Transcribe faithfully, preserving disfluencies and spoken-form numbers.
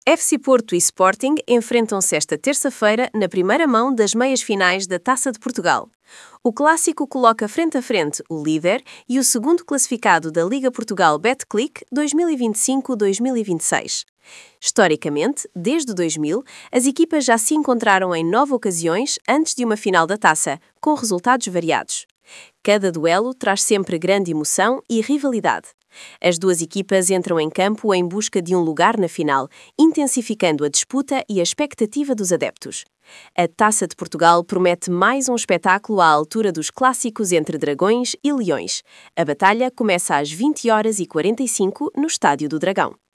F C Porto e Sporting enfrentam-se esta terça-feira na primeira mão das meias-finais da Taça de Portugal. O clássico coloca frente a frente o líder e o segundo classificado da Liga Portugal Betclic dois mil e vinte e cinco a dois mil e vinte e seis. Historicamente, desde dois mil, as equipas já se encontraram em nove ocasiões antes de uma final da taça, com resultados variados. Cada duelo traz sempre grande emoção e rivalidade. As duas equipas entram em campo em busca de um lugar na final, intensificando a disputa e a expectativa dos adeptos. A Taça de Portugal promete mais um espetáculo à altura dos clássicos entre Dragões e Leões. A batalha começa às vinte horas e quarenta e cinco no Estádio do Dragão.